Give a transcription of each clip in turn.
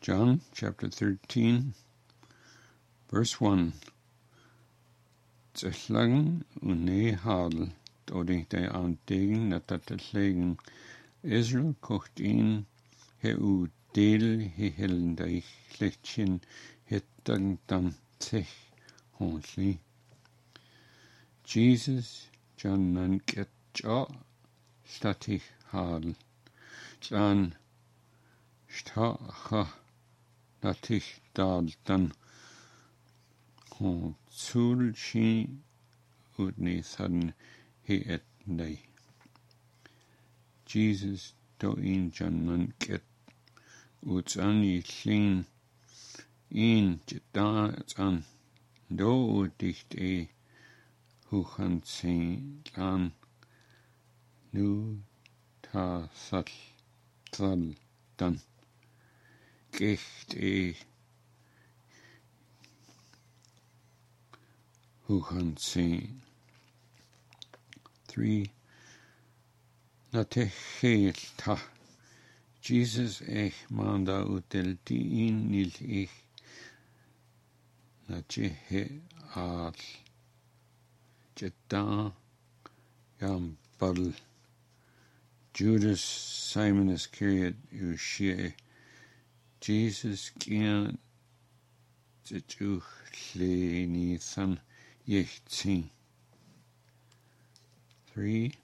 John chapter 13, verse 1. Tsellang une hadel, dodi de an degen na tatlegen, Israel kocht in he u del he helendai lechin hetang dan tech honli. Jesus John nan get ja statich hadel, Jan stacha natich dal dan hon sul shi udni than he et nei. Jesus do in John nan get uts an I llun in jeda an do dicht huchan sein an nu ta sal dan gecht huchan sein. 3. Na te heil ta Jesus manda utel di in nil na he al jeda yam bal Judas Simon Iscariot ushie Jesus gian zitu hle ni than yechtin. 3.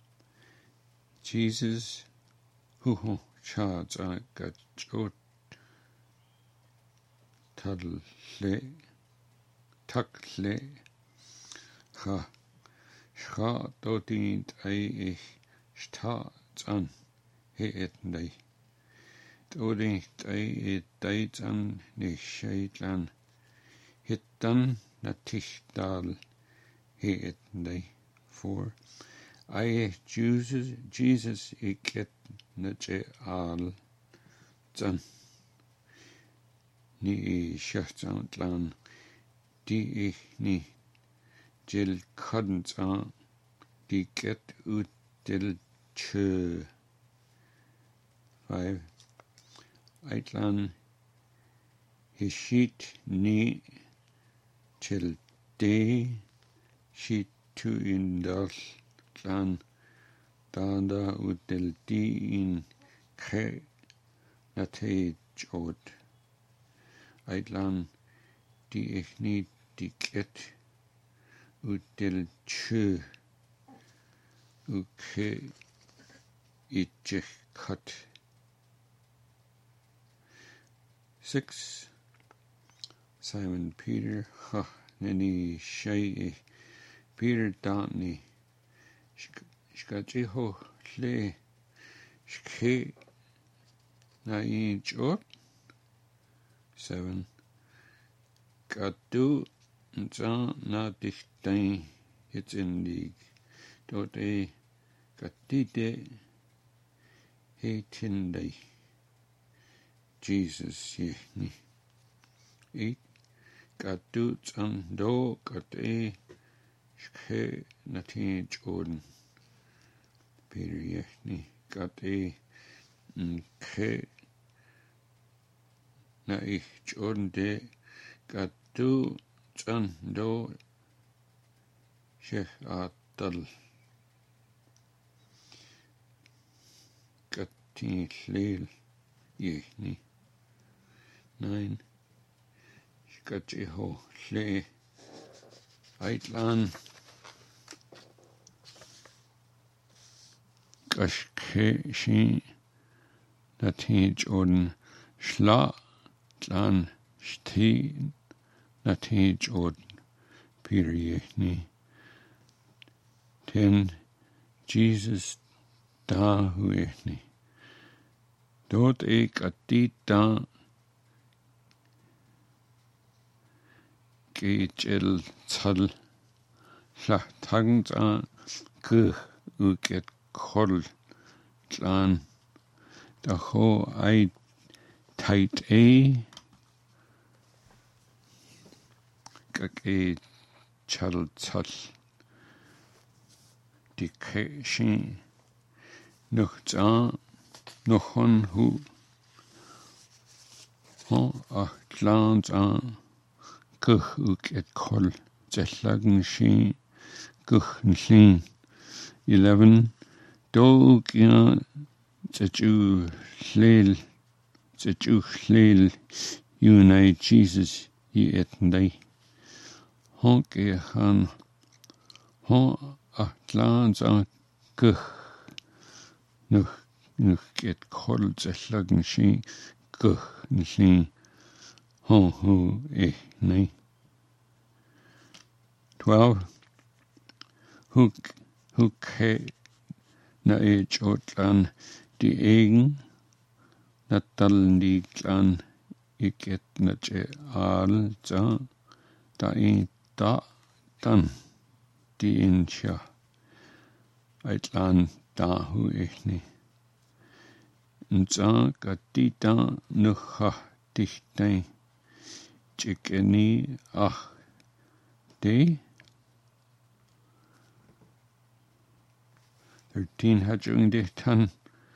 Jesus huho charge gachot tadl le takle ha scha dodint ich sta an he et nei dodint et dait an ne shaitlan hittan natichtdal he et nei. 4. Jesus iket nache al zan ni shachtlan di ich ni jil kadent an di get ut del che. 5. Eitlan hishit ni til de shit tu indal lan danda ut del di in khe nate jod. Eitlan di ich ni di get ut del che uke itchech cut. 6. Simon Peter ha neni shay Peter Dantni shkachi ho hle shke na in jot. 7. Gadu nza na dichtain it's in league dot gatide he tindai Jesus yehni. 8. Gadu zan do gade shke natin jordan Peter yehni gade ke na ich jordan de gadu zan do shech atal gatin hlel yehni. 9. Shkachi ho hle eitlan kashke shi natin jordan shla tlan shti natin jordan Peter yehni. 10. Jesus da huehni dot atita gejel tsal la tangta ku uket kol tlan da ho I tight kake chal tsal dikashin noch hon hu Glans an Guch uk et kol Zetlagen she Guch nshin 11 Dog ya Zetu Hlel Unite Jesus ye et day Honk e han Glans an Guch nuch et kol Zetlagen she Guch nshin Ho eh nay 12 Hook he na chotlan die egen natal di klan iket na che al za da dan di incha eitlan da hu ich ni nza katita nucha dichtei chikeni de 13 hachung dichtan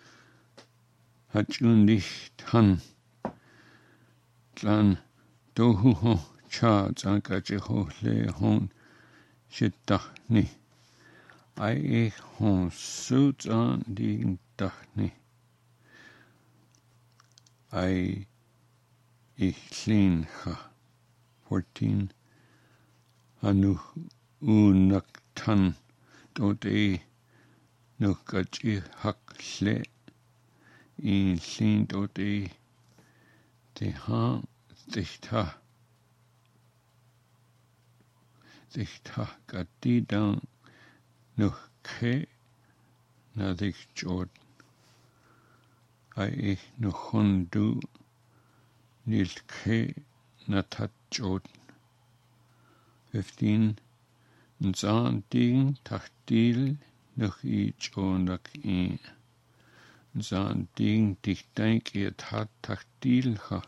tlan dohu ho cha zanka ho le hon shitachni ai hon sutan di dachni ai clean ha 14 anu unaktan dote nukachi hakle in clean dote te ha dichtha katida nuche na dichjod ai nuchondu nilke na tatjod 15 nzan ding tachtil nuch I chonak I nzan ding dichtank et hat tachtil ha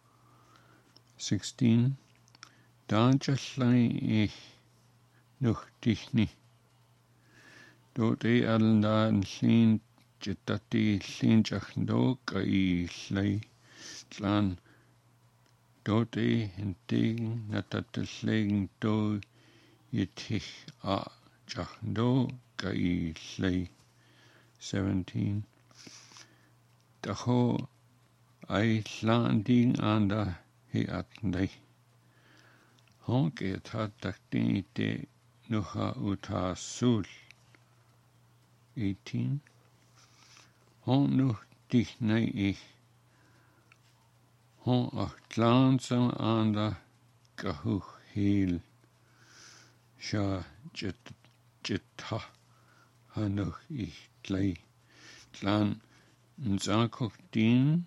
16 dan chalai nuch dichni dot alna llin jetati llin jachndo kai llai tlan dot henting natatlleng do yetich a jachndo kai llai 17 daho ai landing anda he atndai honk et hat takti te nucha uta sul 18 hon nuch dich nei ich hon langsam anda gahuch heel sha jetta hanuch ich klei tlan nzakok din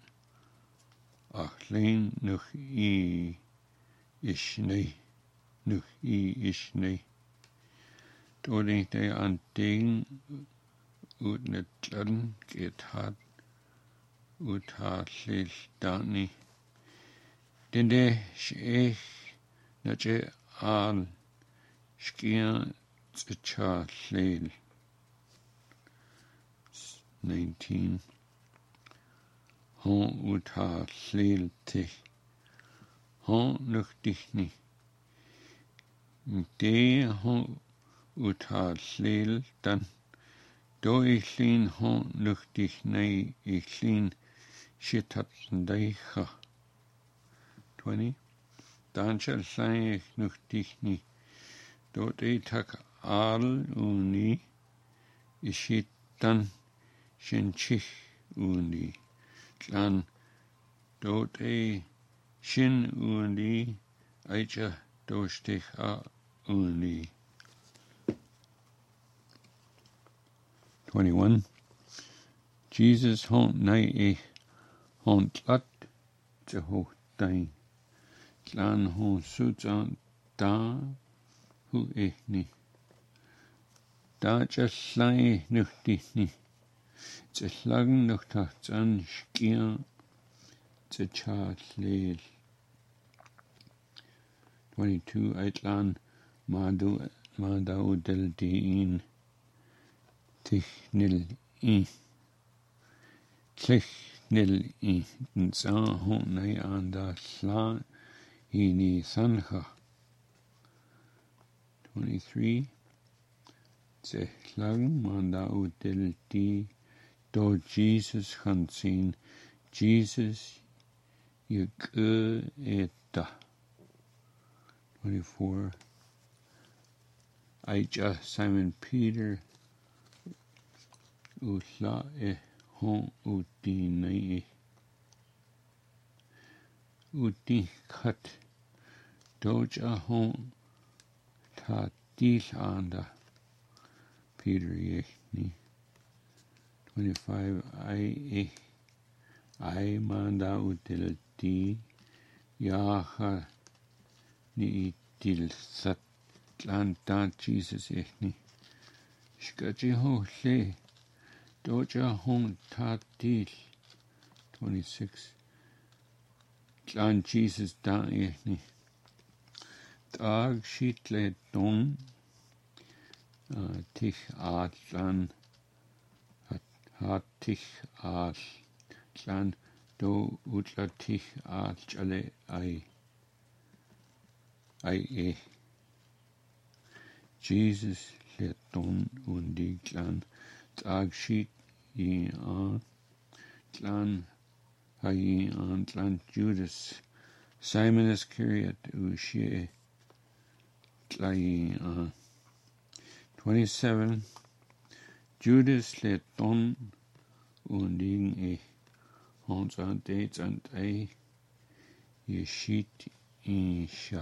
lein nuch I ishnei nuch I ishnei doling de an ding ut netlan get hat ut hat lil dani dende ich nache al skia tcha lil 19 hon ut hat lil te hon nuch dich ni de hon ut hat lil dan do ich lin hon nuch dich nei ich lin shit hat deicha 20 dan shall say nuch dich ni dort tak al uni ishit dan shinchich uni tlan dort shin uni aicha dostich a uni 21 Jesus hon nei hon tlat te ho dai tlan hon sutan da hu ni da jalai nuch dich ni tlagen noch tachtan skia te chalel 22 eitlan madu del din tichnil I Tlich nil I nsa hon nei anda sla ini sanja. 23. Zehlang manda udel di do Jesus hansin Jesus you eta. 24. Aija Simon Peter utla hon uti nei uti kat doja hon ta dil anda Peter yechni. 25. I manda util di yaha ni til sat lanta Jesus yechni. Shkaji ho le doja hon ta dil. 26. Klan Jesus da yechni. Dag shitle don tich atlan hat tich atlan do utla tich atchale ai Jesus let don undi klan dag shit I klan hai klan Judas Simon Iscariot ushie klai 27. Judas let don unding hans an dates and yeshit isha.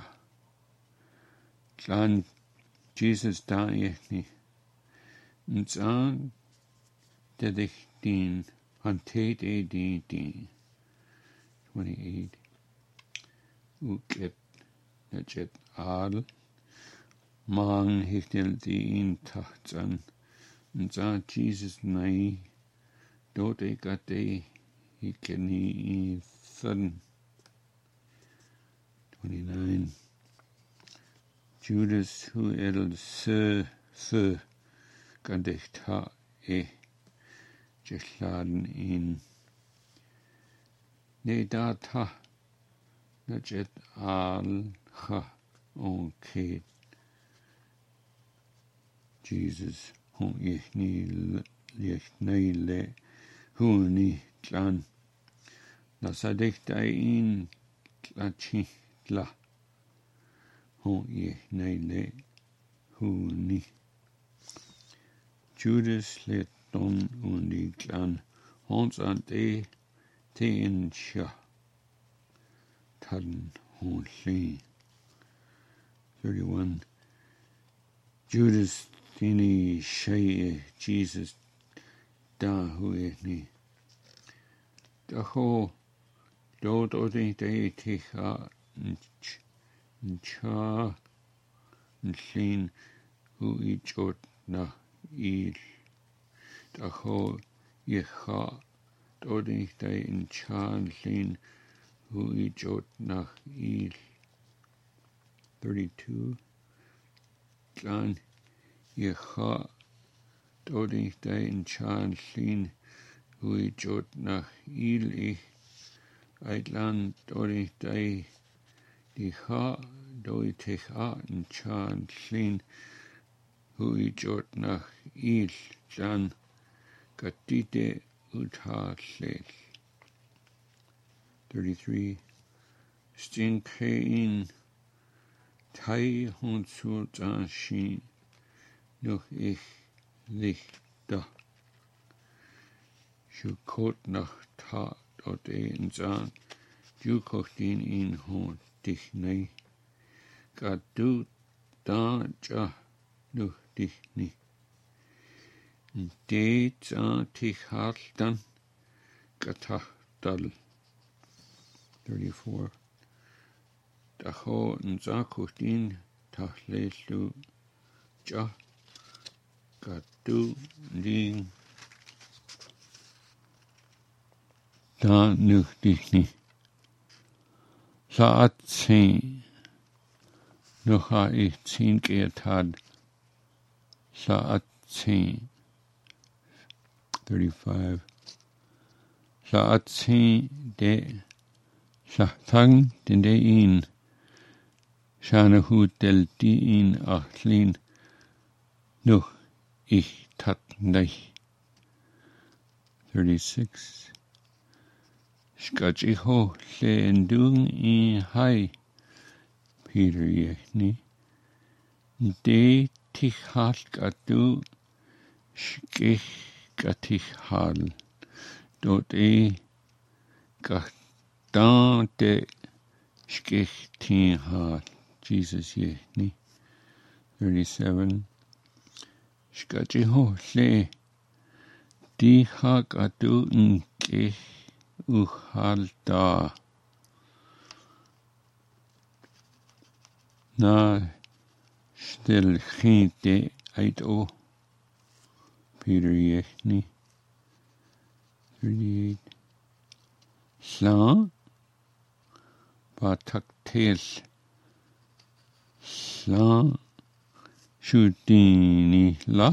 Klan Jesus da yechni. Nzan dedich din hantet din. 28. Uket najet adel. Man hichtel die in tachtsan. Nzan Jesus nei. Dote gate hikeni thun. 29. Judas who edel se gandicht ha jechladen in. Ne dat ha najet al ha onket. Jesus hon yechni le huni klan. Nasadich da in klachi la. Hon yechni le huni. Judas let don undi klan. Hons an te in sha. Tan hon li. 31. Judas tini shay Jesus da hueni. Da ho do de ticha ncha nlin hu I jot na il. Da ho yecha do de ncha nlin hu I jot na il. 32. Klan yecha doding day in chan lin hui jot nach il Eitlan doding day di ha doi tech in chan lin hui jot nach il jan gatite utha lel. 33. Stin kein Tai hon zu zan shin noch ich lichter. Shukot nach ta dort in zan. Du kocht in hon dich nei. Gad du da ja noch dich ni. De zan dich hartan gatach dal. 34. Dacho nzakutin tahlelu ja gadu ling da nuchtichni saat zehn noch ich 10 geert had saat 10. 35. Laatsi de Lathang den de in Shana hu del di in achlin no ich tat nei. 36. Skach ho le endung I hai Peter yechni de tich halt gatu skich gatich hal dot gatan de skich tin hal Jesus yechni. 37. Skach ho le di hak atu nkich uhalda na stil chinte uit o Peter yechni. 38. Sla batak tel sla shutini la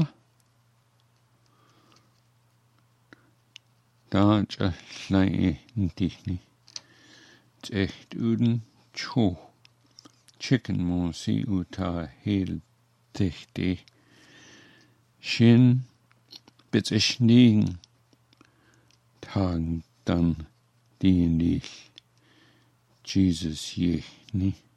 da slai ntihni echt uden cho chicken monsi uta hel tichte shin bits ishning tag dan die Jesus yechni.